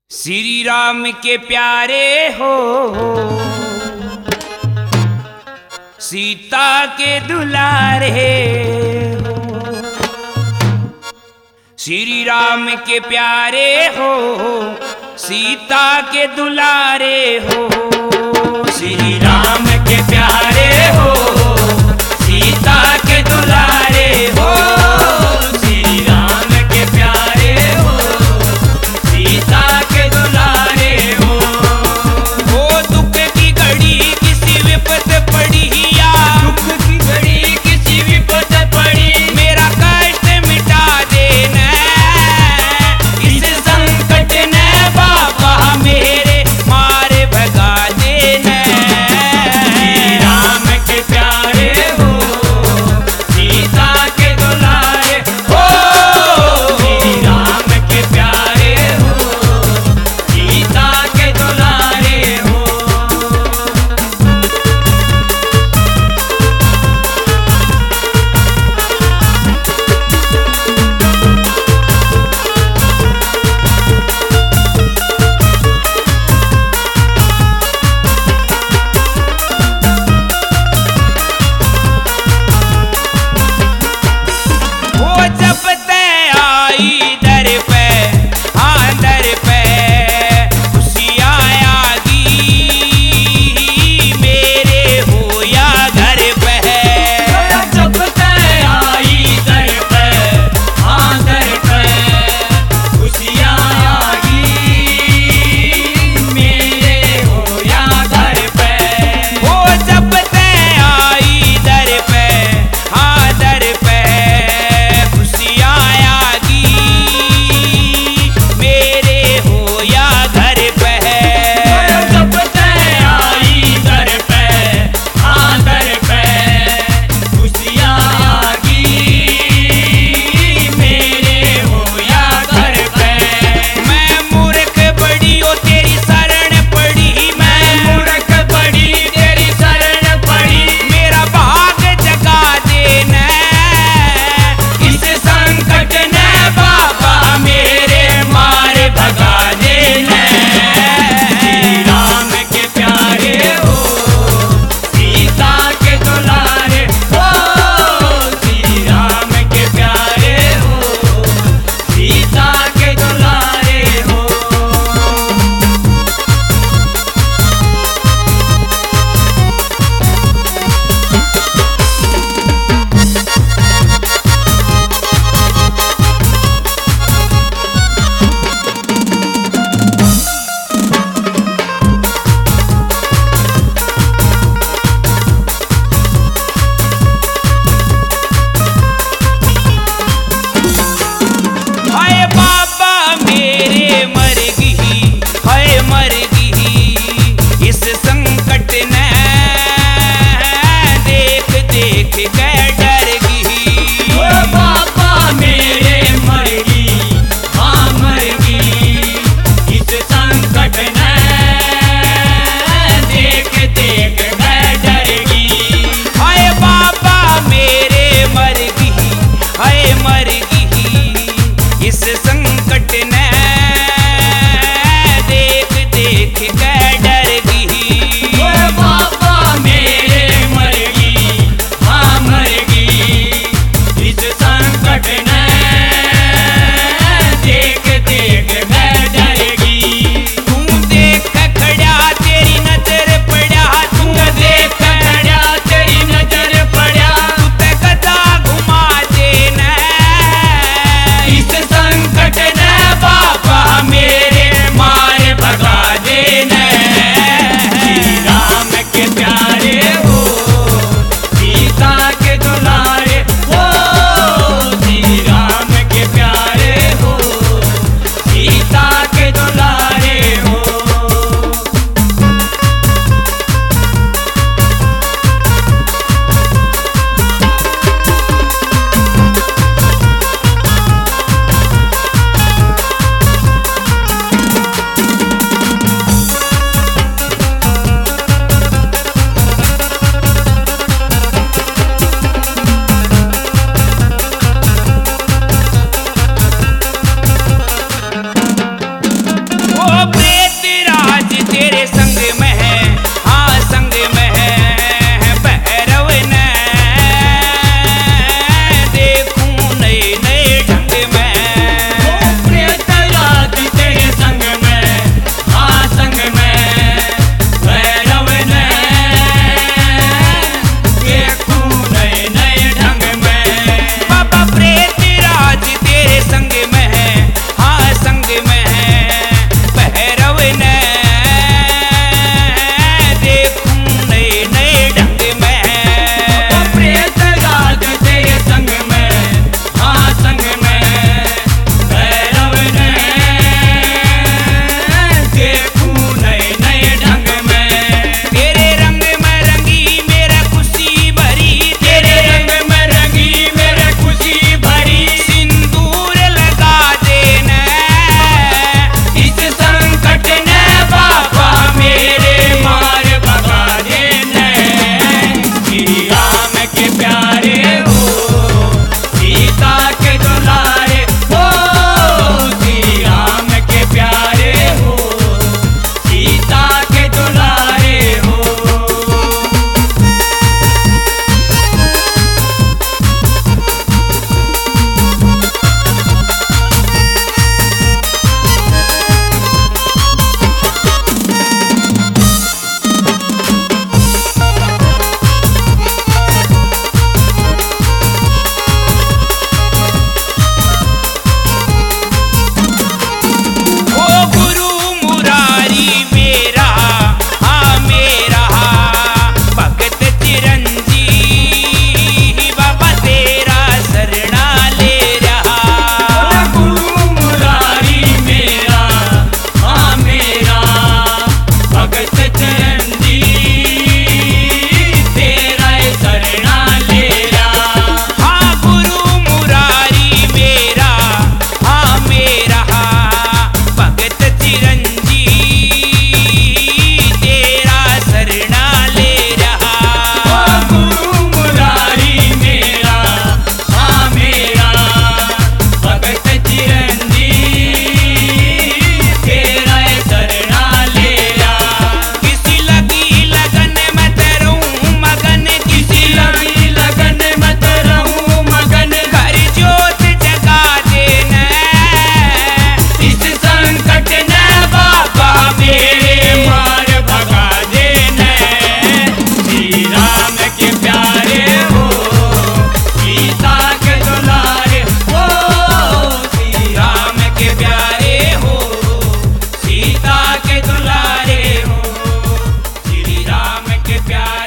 श्री राम के प्यारे हो, सीता के दुलारे हो। श्री राम के प्यारे हो, सीता के दुलारे हो। श्री राम के प्यारे हो, सीता के दुलारे हो। श्री राम के प्यारे हो, सीता के दुलारे हो। वो दुख की घड़ी किसी विपत पड़ी या दुख की घड़ी किसी विपत पड़ी, मेरा कष्ट मिटा देना इस संकट ने बाबा मेरे मारे भगा देना। श्री राम के प्यारे हो, सीता के दुलारे हो। श्री राम के प्यारे हो, सीता के दुलारे हो। वो जब तय आई दर पे, हाँ दर पे खुशियाँ आगी मेरे हो या घर पे। जब तय आई दर पे, हाँ दर पे खुशियाँ आगी मेरे हो या घर पे। वो जब तय आई दर पे, हाँ दर पे खुशियाँ आगी मेरे हो या घर पे। जब तय आई दर पे, हाँ दर पे खुशियाँ आगी मेरे हो या घर पे। मैं मूर्ख बड़ी हो तेरी शरण पड़ी, मैं मूर्ख बड़ी तेरी शरण पड़ी, मेरा भाग जगा देना इस संकट ने बाबा मेरे मारे भगा देना। श्री राम के प्यारे हो, सीता के दुलारे हो। श्री राम के प्यारे हो, सीता के दुलारे हो। हाय बाबा मेरे मर गई, हाय मर गई इस संकट ने देख देख के डर गई। बाबा मेरे मर गई, हाँ मर गई इस संकट ने देख देख के डर गई। हाय बाबा मेरे मर गई, हाय मर गई इस संकट ने देख देख के डर गई। बाबा मेरे मर गई, हाँ मर गई इस संकट ने देख देख के डर गई। तू देख खड़ा तेरी नजर पड़ा, तू देख खड़ा तेरी नजर पड़ा, तू ते गदा घुमा देना इस संकट ने के प्यार